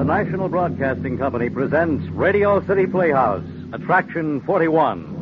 The National Broadcasting Company presents Radio City Playhouse, Attraction 41.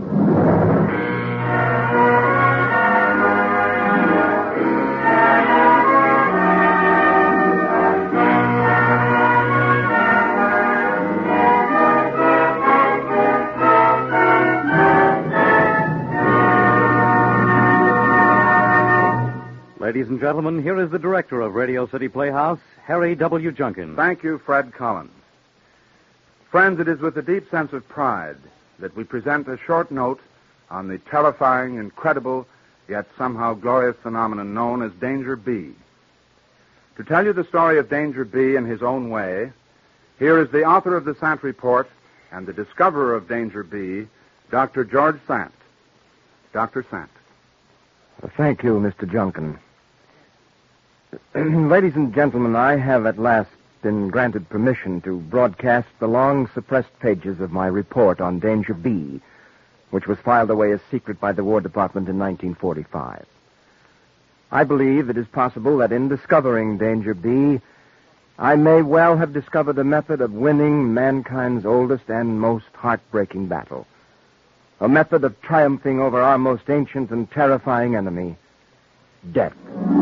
Ladies and gentlemen, here is the director of Radio City Playhouse, Harry W. Junkin. Thank you, Fred Collins. Friends, it is with a deep sense of pride that we present a short note on the terrifying, incredible, yet somehow glorious phenomenon known as Danger B. To tell you the story of Danger B in his own way, here is the author of the Sant Report and the discoverer of Danger B, Dr. George Sant. Dr. Sant. Thank you, Mr. Junkin. Ladies and gentlemen, I have at last been granted permission to broadcast the long suppressed pages of my report on Danger B, which was filed away as secret by the War Department in 1945. I believe it is possible that in discovering Danger B, I may well have discovered a method of winning mankind's oldest and most heartbreaking battle. A method of triumphing over our most ancient and terrifying enemy, death.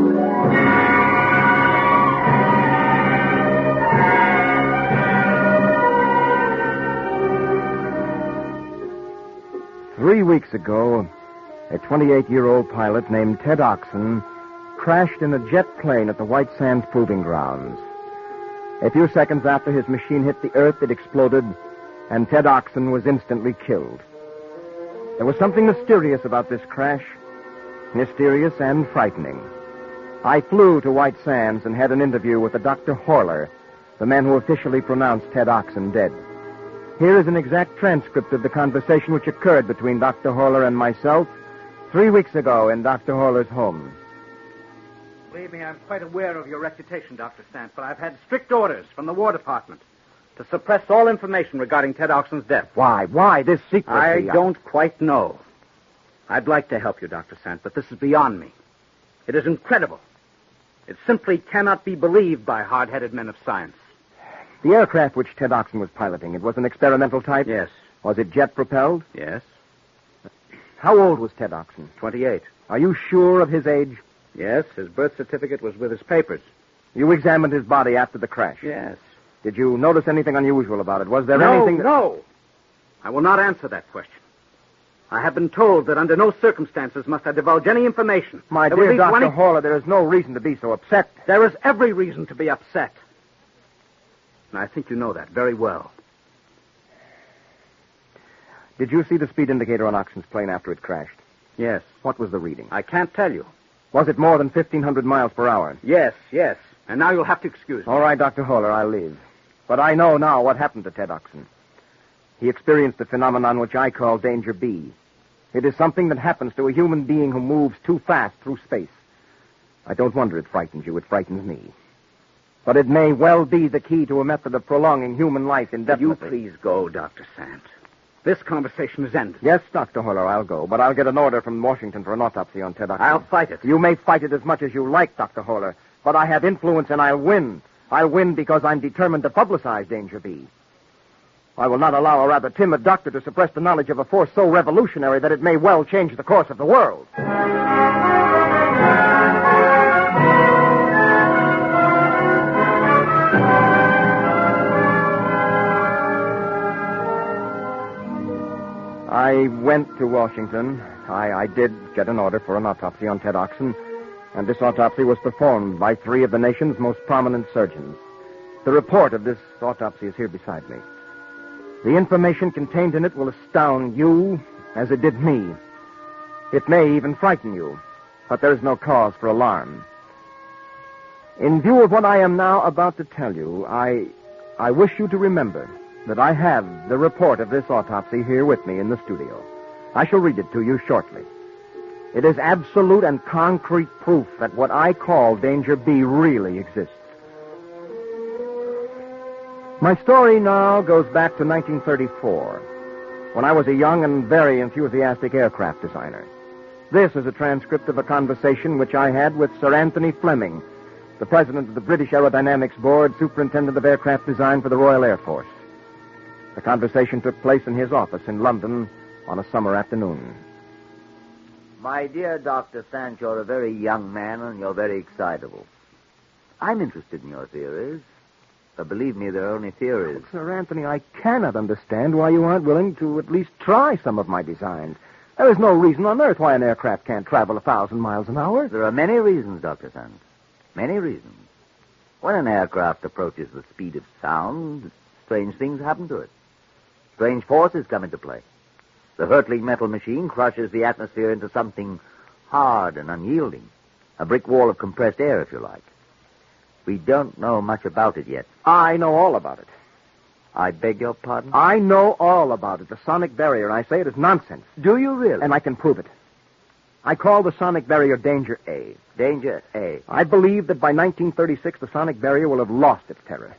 Three weeks ago, a 28-year-old pilot named Ted Oxon crashed in a jet plane at the White Sands Proving Grounds. A few seconds after his machine hit the earth, it exploded, and Ted Oxon was instantly killed. There was something mysterious about this crash, mysterious and frightening. I flew to White Sands and had an interview with Dr. Horler, the man who officially pronounced Ted Oxon dead. Here is an exact transcript of the conversation which occurred between Dr. Horler and myself 3 weeks ago in Dr. Horler's home. Believe me, I'm quite aware of your reputation, Dr. Stant, but I've had strict orders from the War Department to suppress all information regarding Ted Oxon's death. Why this secrecy? I don't quite know. I'd like to help you, Dr. Sant, but this is beyond me. It is incredible. It simply cannot be believed by hard-headed men of science. The aircraft which Ted Oxon was piloting, it was an experimental type? Yes. Was it jet-propelled? Yes. How old was Ted Oxon? 28. Are you sure of his age? Yes, his birth certificate was with his papers. You examined his body after the crash? Yes. Did you notice anything unusual about it? Was there No, anything... No. I will not answer that question. I have been told that under no circumstances must I divulge any information. My dear Dr. Horler, there is no reason to be so upset. There is every reason to be upset. And I think you know that very well. Did you see the speed indicator on Oxon's plane after it crashed? Yes. What was the reading? I can't tell you. Was it more than 1,500 miles per hour? Yes. And now you'll have to excuse me. All right, Dr. Horler, I'll leave. But I know now what happened to Ted Oxon. He experienced a phenomenon which I call Danger B. It is something that happens to a human being who moves too fast through space. I don't wonder it frightens you. It frightens me. But it may well be the key to a method of prolonging human life indefinitely. Will you please go, Dr. Sant? This conversation is ended. Yes, Dr. Horler, I'll go. But I'll get an order from Washington for an autopsy on Ted Oxon. I'll fight it. You may fight it as much as you like, Dr. Horler. But I have influence and I'll win. I'll win because I'm determined to publicize Danger B. I will not allow a rather timid doctor to suppress the knowledge of a force so revolutionary that it may well change the course of the world. I went to Washington. I did get an order for an autopsy on Ted Oxon, and this autopsy was performed by 3 of the nation's most prominent surgeons. The report of this autopsy is here beside me. The information contained in it will astound you as it did me. It may even frighten you, but there is no cause for alarm. In view of what I am now about to tell you, I wish you to remember that I have the report of this autopsy here with me in the studio. I shall read it to you shortly. It is absolute and concrete proof that what I call Danger B really exists. My story now goes back to 1934, when I was a young and very enthusiastic aircraft designer. This is a transcript of a conversation which I had with Sir Anthony Fleming, the president of the British Aerodynamics Board, superintendent of aircraft design for the Royal Air Force. The conversation took place in his office in London on a summer afternoon. My dear Dr. Sant, you're a very young man and you're very excitable. I'm interested in your theories. But believe me, they're only theories. Sir Anthony, I cannot understand why you aren't willing to at least try some of my designs. There is no reason on earth why an aircraft can't travel 1,000 miles an hour. There are many reasons, Dr. Sant. Many reasons. When an aircraft approaches the speed of sound, strange things happen to it. Strange forces come into play. The hurtling metal machine crushes the atmosphere into something hard and unyielding. A brick wall of compressed air, if you like. We don't know much about it yet. I know all about it. I beg your pardon? I know all about it. The sonic barrier, and I say it is nonsense. Do you really? And I can prove it. I call the sonic barrier Danger A. Danger A. I believe that by 1936 the sonic barrier will have lost its terror.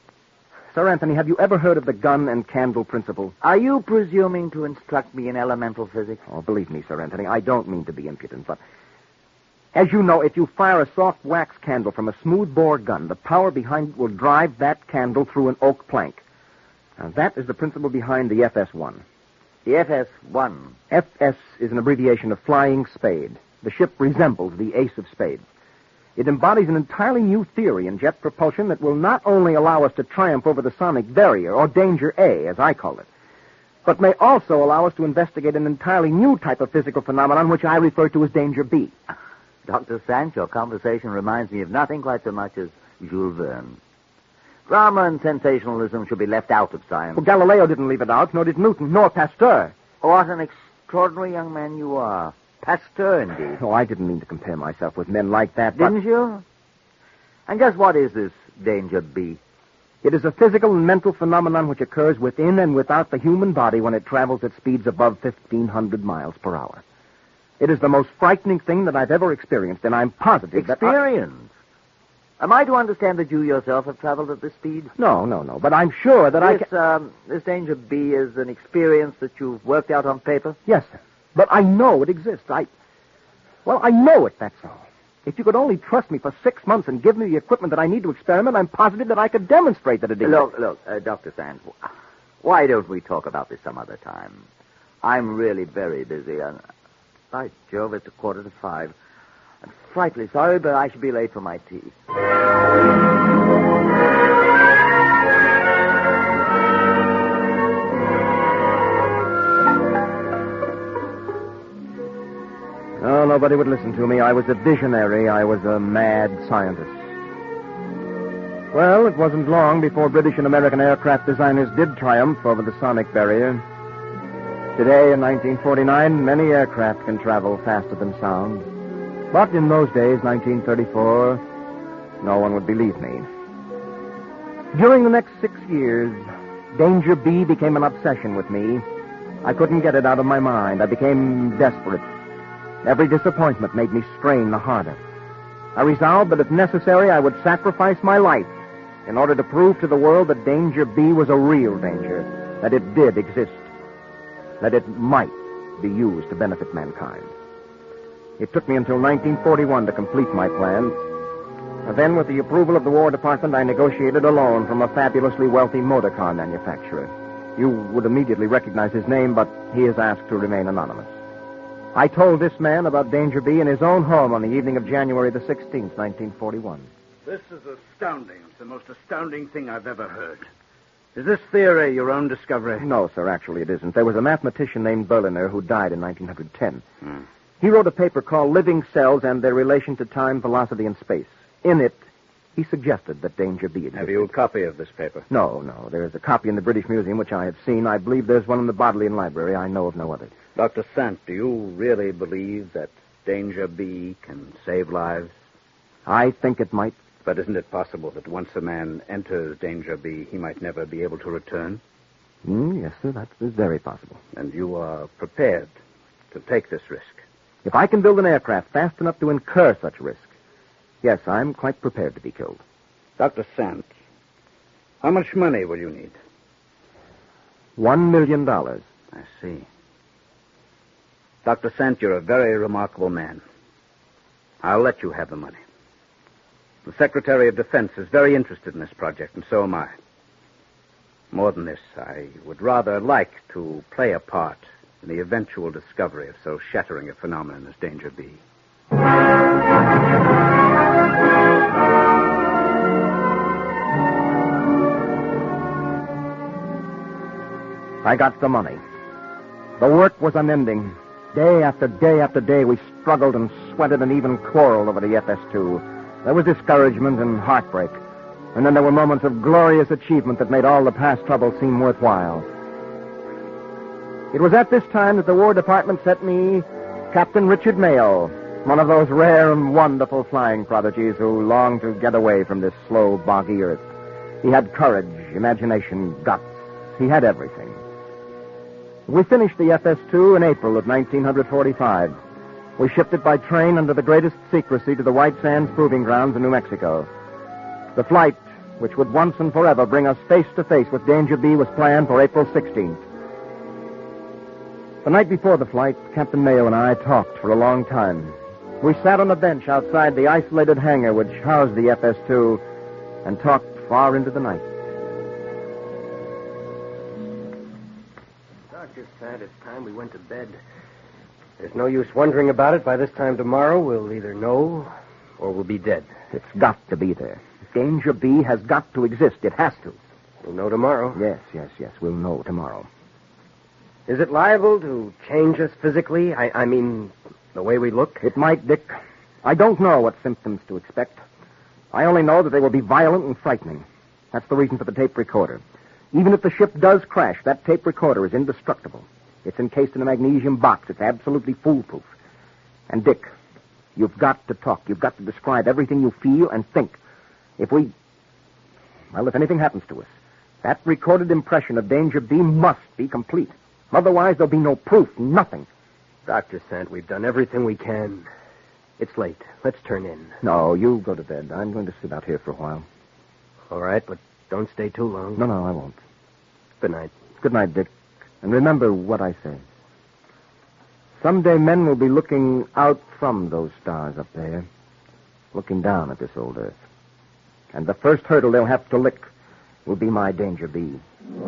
Sir Anthony, have you ever heard of the gun and candle principle? Are you presuming to instruct me in elemental physics? Oh, believe me, Sir Anthony, I don't mean to be impudent, but as you know, if you fire a soft wax candle from a smooth-bore gun, the power behind it will drive that candle through an oak plank. Now, that is the principle behind the FS-1. The FS-1? FS is an abbreviation of Flying Spade. The ship resembles the Ace of Spades. It embodies an entirely new theory in jet propulsion that will not only allow us to triumph over the sonic barrier, or Danger A, as I call it, but may also allow us to investigate an entirely new type of physical phenomenon which I refer to as Danger B. Dr. Sant, your conversation reminds me of nothing quite so much as Jules Verne. Drama and sensationalism should be left out of science. Well, Galileo didn't leave it out, nor did Newton, nor Pasteur. What an extraordinary young man you are. Pasteur, indeed. Oh, I didn't mean to compare myself with men like that, but Didn't you? And just what is this Danger B? it is a physical and mental phenomenon which occurs within and without the human body when it travels at speeds above 1,500 miles per hour. It is the most frightening thing that I've ever experienced, and I'm positive Experience? Am I to understand that you yourself have traveled at this speed? No, but I'm sure that I can... This Danger B is an experience that you've worked out on paper? Yes, sir. But I know it exists. I know it, that's all. If you could only trust me for 6 months and give me the equipment that I need to experiment, I'm positive that I could demonstrate that it exists. Look, Dr. Sant, why don't we talk about this some other time? I'm really very busy, and by Jove, it's 5:15. I'm frightfully sorry, but I should be late for my tea. Oh, nobody would listen to me. I was a visionary. I was a mad scientist. Well, it wasn't long before British and American aircraft designers did triumph over the sonic barrier. Today, in 1949, many aircraft can travel faster than sound. But in those days, 1934, no one would believe me. During the next 6 years, Danger B became an obsession with me. I couldn't get it out of my mind. I became desperate. Every disappointment made me strain the harder. I resolved that if necessary, I would sacrifice my life in order to prove to the world that Danger B was a real danger, that it did exist, that it might be used to benefit mankind. It took me until 1941 to complete my plan. And then, with the approval of the War Department, I negotiated a loan from a fabulously wealthy motor car manufacturer. You would immediately recognize his name, but he is asked to remain anonymous. I told this man about Danger B in his own home on the evening of January the 16th, 1941. This is astounding. It's the most astounding thing I've ever heard. Is this theory your own discovery? No, sir, actually it isn't. There was a mathematician named Berliner who died in 1910. He wrote a paper called Living Cells and Their Relation to Time, Velocity, and Space. In it, he suggested that Danger B existed. Have you a copy of this paper? No. There is a copy in the British Museum, which I have seen. I believe there's one in the Bodleian Library. I know of no other. Dr. Sant, do you really believe that Danger B can save lives? I think it might. But isn't it possible that once a man enters Danger B, he might never be able to return? Yes, sir, that is very possible. And you are prepared to take this risk? If I can build an aircraft fast enough to incur such risk, yes, I'm quite prepared to be killed. Dr. Sant, how much money will you need? $1 million. I see. Dr. Sant, you're a very remarkable man. I'll let you have the money. The Secretary of Defense is very interested in this project, and so am I. More than this, I would rather like to play a part in the eventual discovery of so shattering a phenomenon as Danger B. I got the money. The work was unending. Day after day after day, we struggled and sweated and even quarreled over the FS2. There was discouragement and heartbreak. And then there were moments of glorious achievement that made all the past trouble seem worthwhile. It was at this time that the War Department sent me Captain Richard Mayo, one of those rare and wonderful flying prodigies who longed to get away from this slow, boggy earth. He had courage, imagination, guts. He had everything. We finished the FS2 in April of 1945. We shipped it by train under the greatest secrecy to the White Sands Proving Grounds in New Mexico. The flight, which would once and forever bring us face to face with Danger B, was planned for April 16th. The night before the flight, Captain Mayo and I talked for a long time. We sat on a bench outside the isolated hangar which housed the FS2 and talked far into the night. Dr. Sant, it's time we went to bed. There's no use wondering about it. By this time tomorrow, we'll either know or we'll be dead. It's got to be there. Danger B has got to exist. It has to. We'll know tomorrow. Yes. We'll know tomorrow. Is it liable to change us physically? I mean, the way we look? It might, Dick. I don't know what symptoms to expect. I only know that they will be violent and frightening. That's the reason for the tape recorder. Even if the ship does crash, that tape recorder is indestructible. It's encased in a magnesium box. It's absolutely foolproof. And, Dick, you've got to talk. You've got to describe everything you feel and think. If anything happens to us, that recorded impression of Danger B must be complete. Otherwise, there'll be no proof, nothing. Dr. Sant, we've done everything we can. It's late. Let's turn in. No, you go to bed. I'm going to sit out here for a while. All right, but don't stay too long. No, I won't. Good night. Good night, Dick. And remember what I say. Someday men will be looking out from those stars up there, looking down at this old earth. And the first hurdle they'll have to lick will be my Danger B.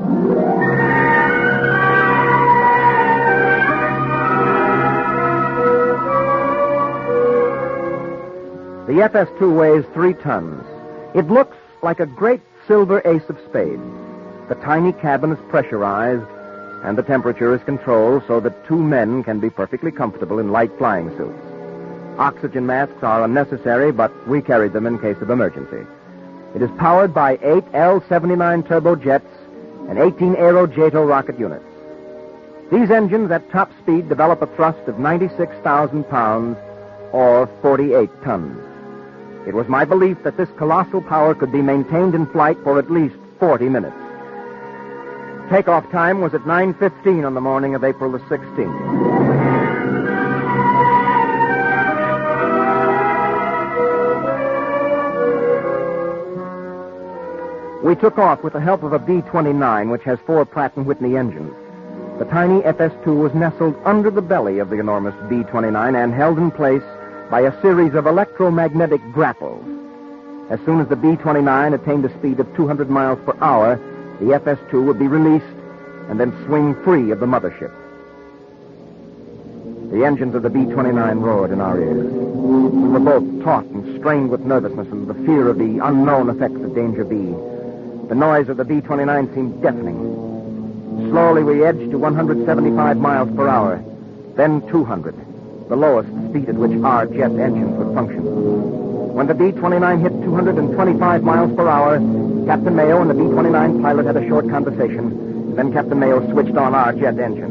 The FS2 weighs 3 tons. It looks like a great silver ace of spades. The tiny cabin is pressurized, and the temperature is controlled so that 2 men can be perfectly comfortable in light flying suits. Oxygen masks are unnecessary, but we carried them in case of emergency. It is powered by 8 L-79 turbojets and 18 Aerojato rocket units. These engines at top speed develop a thrust of 96,000 pounds, or 48 tons. It was my belief that this colossal power could be maintained in flight for at least 40 minutes. Takeoff time was at 9:15 on the morning of April the 16th. We took off with the help of a B-29, which has 4 Pratt & Whitney engines. The tiny FS2 was nestled under the belly of the enormous B-29 and held in place by a series of electromagnetic grapples. As soon as the B-29 attained a speed of 200 miles per hour, the FS2 would be released and then swing free of the mothership. The engines of the B-29 roared in our ears. We were both taut and strained with nervousness and the fear of the unknown effects of Danger B. The noise of the B-29 seemed deafening. Slowly we edged to 175 miles per hour, then 200, the lowest speed at which our jet engines would function. When the B-29 hit 225 miles per hour, Captain Mayo and the B-29 pilot had a short conversation. Then Captain Mayo switched on our jet engine.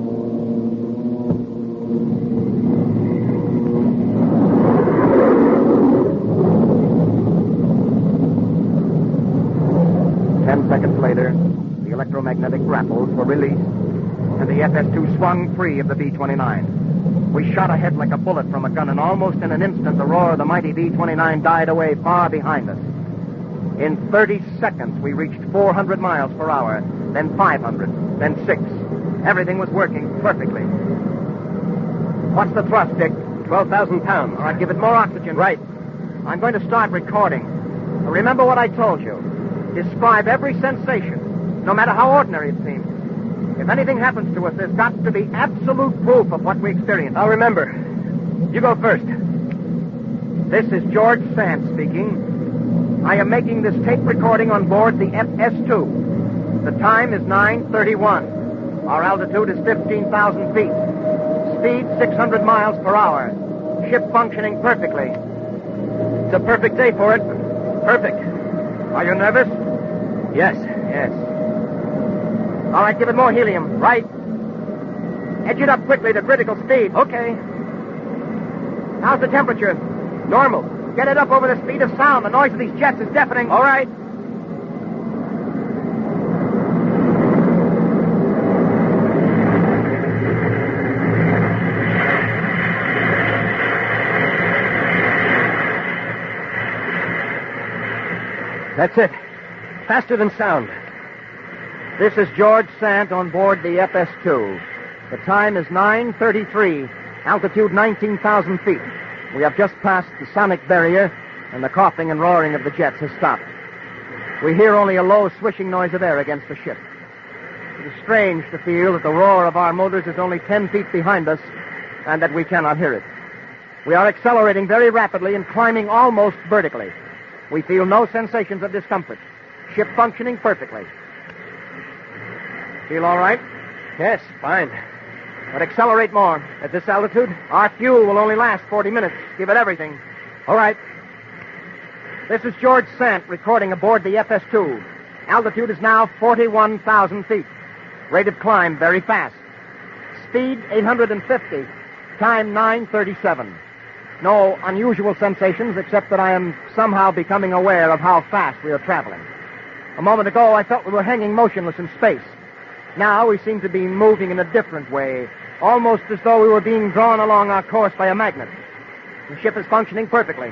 Seconds later, the electromagnetic grapples were released, and the FS2 swung free of the B-29. We shot ahead like a bullet from a gun, and almost in an instant, the roar of the mighty B-29 died away far behind us. In 30 seconds, we reached 400 miles per hour, then 500, then 6. Everything was working perfectly. What's the thrust, Dick? 12,000 pounds. All right, give it more oxygen. Right. I'm going to start recording. Now, remember what I told you. Describe every sensation, no matter how ordinary it seems. If anything happens to us, there's got to be absolute proof of what we experience. I'll remember. You go first. This is George Sand speaking. I am making this tape recording on board the FS-2. The time is 9:31. Our altitude is 15,000 feet. Speed 600 miles per hour. Ship functioning perfectly. It's a perfect day for it. Perfect. Are you nervous? Yes. All right, give it more helium. Right. Edge it up quickly to critical speed. Okay. How's the temperature? Normal. Get it up over the speed of sound. The noise of these jets is deafening. All right. That's it. Faster than sound. This is George Sant on board the FS-2. The time is 9:33, altitude 19,000 feet. We have just passed the sonic barrier, and the coughing and roaring of the jets has stopped. We hear only a low swishing noise of air against the ship. It is strange to feel that the roar of our motors is only 10 feet behind us, and that we cannot hear it. We are accelerating very rapidly and climbing almost vertically. We feel no sensations of discomfort. Ship functioning perfectly. Feel all right? Yes, fine. But accelerate more. At this altitude? Our fuel will only last 40 minutes. Give it everything. All right. This is George Sant recording aboard the FS-2. Altitude is now 41,000 feet. Rate of climb very fast. Speed 850. Time 9:37. No unusual sensations except that I am somehow becoming aware of how fast we are traveling. A moment ago, I felt we were hanging motionless in space. Now we seem to be moving in a different way, almost as though we were being drawn along our course by a magnet. The ship is functioning perfectly.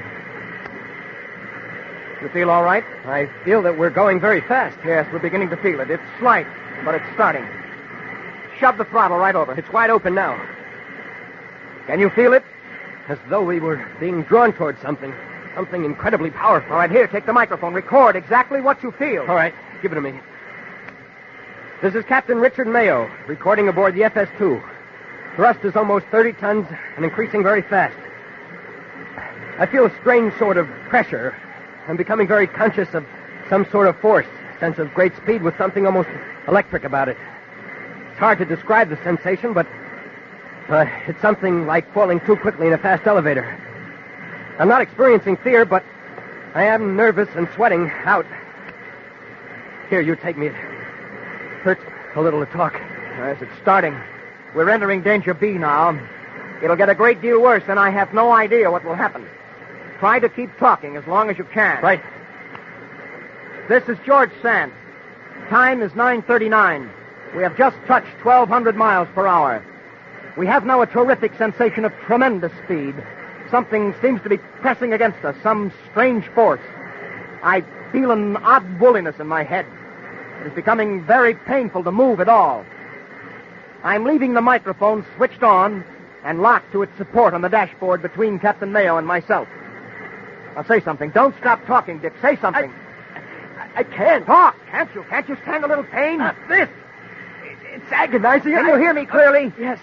You feel all right? I feel that we're going very fast. Yes, we're beginning to feel it. It's slight, but it's starting. Shove the throttle right over. It's wide open now. Can you feel it? As though we were being drawn towards something. Something incredibly powerful. All right, here, take the microphone. Record exactly what you feel. All right, give it to me. This is Captain Richard Mayo, recording aboard the FS-2. Thrust is almost 30 tons and increasing very fast. I feel a strange sort of pressure. I'm becoming very conscious of some sort of force, sense of great speed with something almost electric about it. It's hard to describe the sensation, but it's something like falling too quickly in a fast elevator. I'm not experiencing fear, but I am nervous and sweating out. Here, you take me. It hurts a little to talk. Yes, it's starting. We're entering Danger B now. It'll get a great deal worse, and I have no idea what will happen. Try to keep talking as long as you can. Right. This is George Sant. Time is 9:39. We have just touched 1,200 miles per hour. We have now a terrific sensation of tremendous speed. Something seems to be pressing against us, some strange force. I feel an odd woolliness in my head. It is becoming very painful to move at all. I'm leaving the microphone switched on and locked to its support on the dashboard between Captain Mayo and myself. Now say something. Don't stop talking, Dick. Say something. I can't. Talk, can't you? Can't you stand a little pain? This. It's agonizing. Can you hear me clearly? Yes.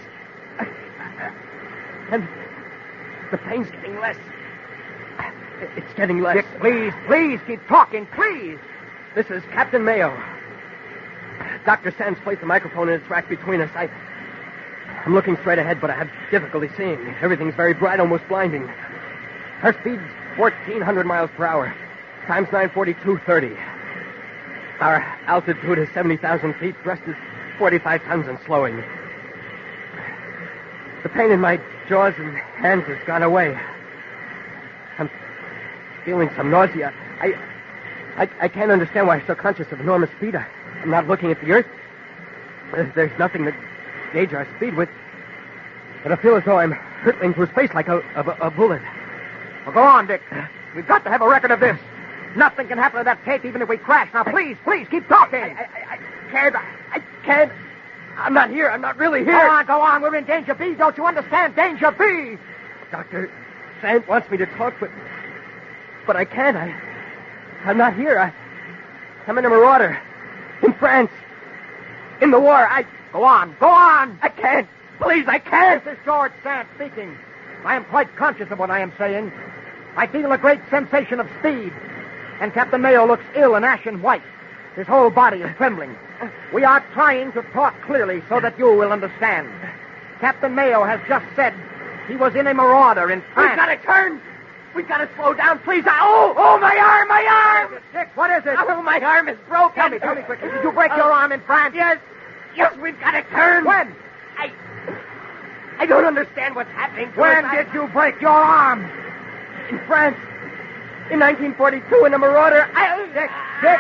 And the pain's getting less. It's getting less. Dick, please keep talking, please. This is Captain Mayo. Dr. Sands placed the microphone in its rack between us. I'm looking straight ahead, but I have difficulty seeing. Everything's very bright, almost blinding. Our speed's 1,400 miles per hour. Time's 9:42:30. Our altitude is 70,000 feet. Thrust is 45 tons and slowing. The pain in my jaws and hands has gone away. I'm feeling some nausea. I can't understand why I'm so conscious of enormous speed. I'm not looking at the Earth. There's nothing to gauge our speed with. But I feel as though I'm hurtling through space like a bullet. Well, go on, Dick. We've got to have a record of this. Nothing can happen to that tape even if we crash. Now, please, keep talking. I can't. I'm not here. I'm not really here. Go on. We're in Danger B. Don't you understand? Danger B. Dr. Sant wants me to talk, but But I can't. I'm not here. I'm in a marauder. In France. In the war. Go on. Go on. I can't. Please, I can't. This is George Sand speaking. I am quite conscious of what I am saying. I feel a great sensation of speed. And Captain Mayo looks ill and ashen white. His whole body is trembling. We are trying to talk clearly so that you will understand. Captain Mayo has just said he was in a marauder in France. We've got to turn. We've got to slow down, please. Oh, my arm, my arm! Dick, what is it? Oh, my arm is broken. Tell me quickly. Did you break your arm in France? Yes, we've got to turn. When? I don't understand what's happening to When us. did you break your arm? In France. In 1942, in a marauder. Dick!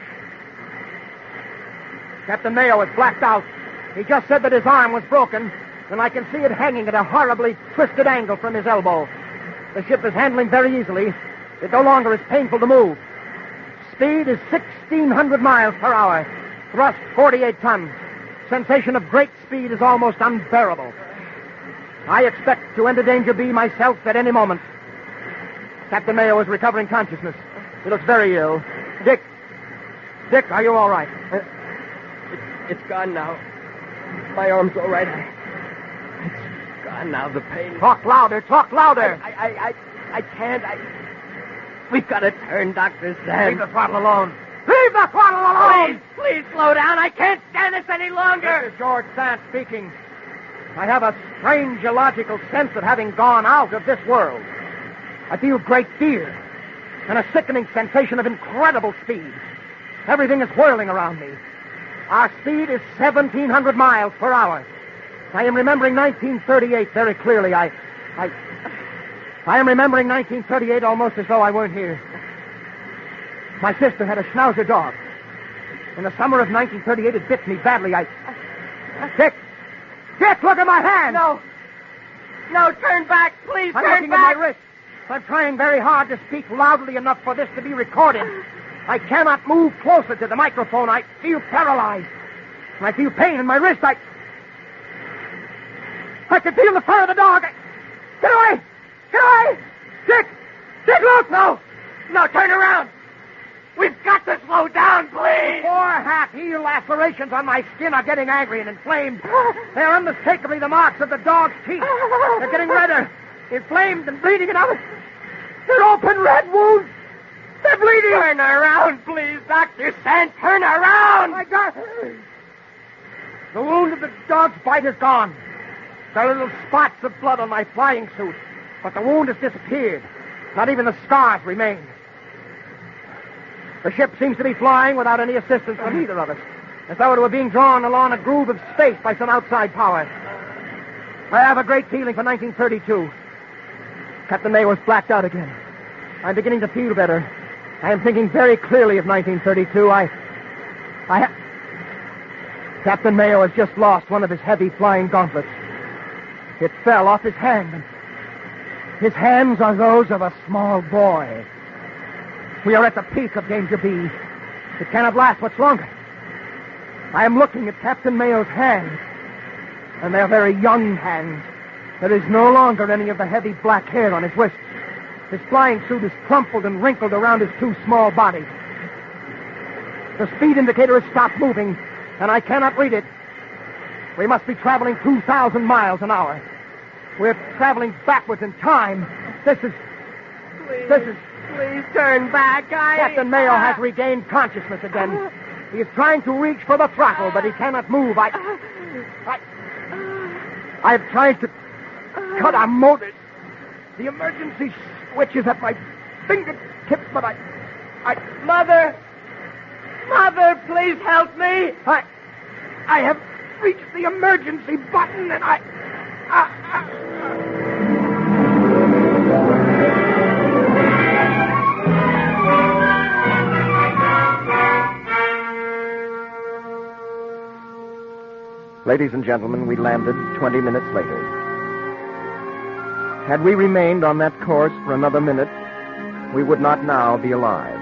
Captain Mayo is blacked out. He just said that his arm was broken, and I can see it hanging at a horribly twisted angle from his elbow. The ship is handling very easily. It no longer is painful to move. Speed is 1,600 miles per hour. Thrust 48 tons. Sensation of great speed is almost unbearable. I expect to enter Danger B myself at any moment. Captain Mayo is recovering consciousness. He looks very ill. Dick, are you all right? It's gone now. My arm's all right. It's gone now, the pain. Talk louder. I can't. We've got to turn, Dr. Sand. Leave the throttle alone. Leave the throttle alone! Please slow down. I can't stand this any longer. This is George Sand speaking. I have a strange illogical sense of having gone out of this world. I feel great fear and a sickening sensation of incredible speed. Everything is whirling around me. Our speed is 1,700 miles per hour. I am remembering 1938 very clearly. I am remembering 1938 almost as though I weren't here. My sister had a Schnauzer dog. In the summer of 1938, it bit me badly. Dick, look at my hand! No, turn back, please, I'm turn looking back. at my wrist. I'm trying very hard to speak loudly enough for this to be recorded. I cannot move closer to the microphone. I feel paralyzed. I feel pain in my wrist. I can feel the fur of the dog. Get away! Dick, look! No, turn around. We've got to slow down, please. Four half-healed lacerations on my skin are getting angry and inflamed. They're unmistakably the marks of the dog's teeth. They're getting redder, inflamed and bleeding, and they're open red wounds. They're bleeding. Turn around, please, Dr. Sand. Turn around. My God. The wound of the dog's bite is gone. There are little spots of blood on my flying suit, but the wound has disappeared. Not even the scars remain. The ship seems to be flying without any assistance from either of us, as though it were being drawn along a groove of space by some outside power. I have a great feeling for 1932. Captain Mayo is blacked out again. I'm beginning to feel better. I am thinking very clearly of 1932. Captain Mayo has just lost one of his heavy flying gauntlets. It fell off his hand, and his hands are those of a small boy. We are at the peak of Danger B. It cannot last much longer. I am looking at Captain Mayo's hands, and they are very young hands. There is no longer any of the heavy black hair on his wrists. His flying suit is crumpled and wrinkled around his too small body. The speed indicator has stopped moving, and I cannot read it. We must be traveling 2,000 miles an hour. We're traveling backwards in time. Please turn back. Captain Mayo has regained consciousness again. He is trying to reach for the throttle, but he cannot move. I have tried to cut our motor. The emergency switch is at my fingertips, but Mother, please help me. I have reached the emergency button, and Ladies and gentlemen, we landed 20 minutes later. Had we remained on that course for another minute, we would not now be alive.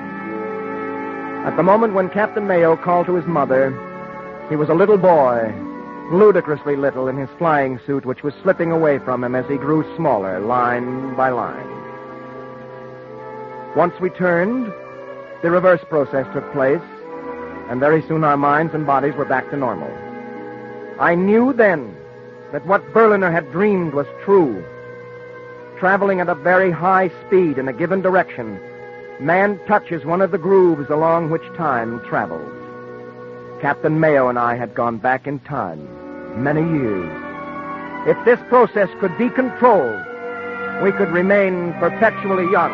At the moment when Captain Mayo called to his mother, he was a little boy, ludicrously little in his flying suit, which was slipping away from him as he grew smaller, line by line. Once we turned, the reverse process took place, and very soon our minds and bodies were back to normal. I knew then that what Berliner had dreamed was true. Traveling at a very high speed in a given direction, man touches one of the grooves along which time travels. Captain Mayo and I had gone back in time many years. If this process could be controlled, we could remain perpetually young.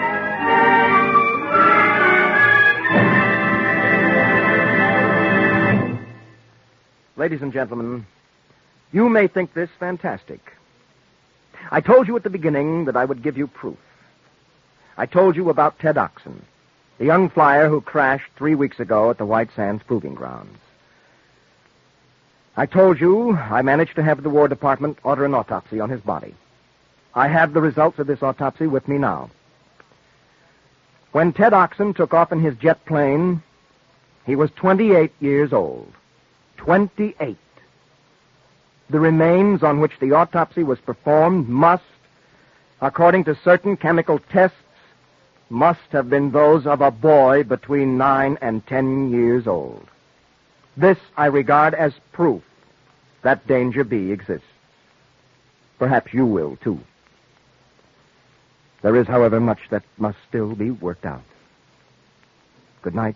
Ladies and gentlemen, you may think this fantastic. I told you at the beginning that I would give you proof. I told you about Ted Oxon, the young flyer who crashed 3 weeks ago at the White Sands Proving Grounds. I told you I managed to have the War Department order an autopsy on his body. I have the results of this autopsy with me now. When Ted Oxon took off in his jet plane, he was 28 years old. 28. The remains on which the autopsy was performed must, according to certain chemical tests, must have been those of a boy between 9 and 10 years old. This I regard as proof that Danger B exists. Perhaps you will, too. There is, however, much that must still be worked out. Good night.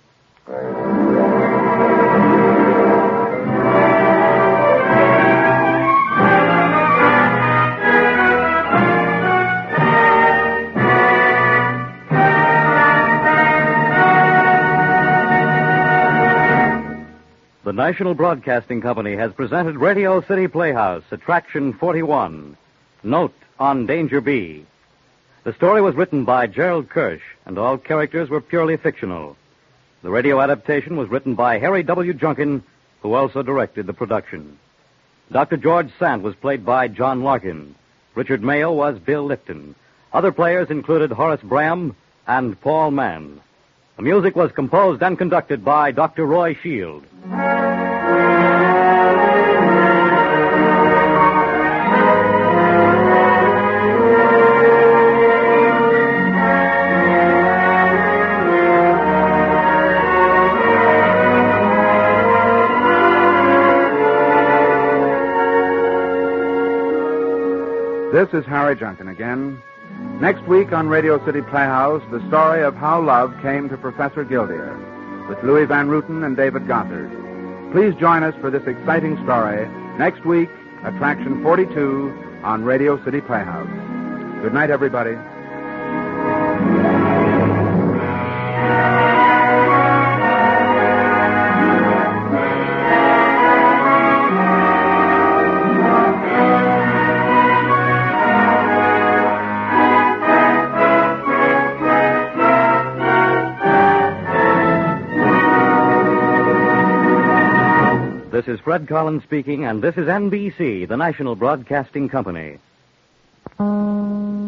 The National Broadcasting Company has presented Radio City Playhouse, Attraction 41, Note on Danger B. The story was written by Gerald Kirsch, and all characters were purely fictional. The radio adaptation was written by Harry W. Junkin, who also directed the production. Dr. George Sant was played by John Larkin. Richard Mayo was Bill Lipton. Other players included Horace Bram and Paul Mann. The music was composed and conducted by Dr. Roy Shield. This is Harry Junkin again. Next week on Radio City Playhouse, the story of how love came to Professor Gildear, with Louis Van Rooten and David Gothard. Please join us for this exciting story next week, Attraction 42, on Radio City Playhouse. Good night, everybody. This is Fred Collins speaking, and this is NBC, the National Broadcasting Company.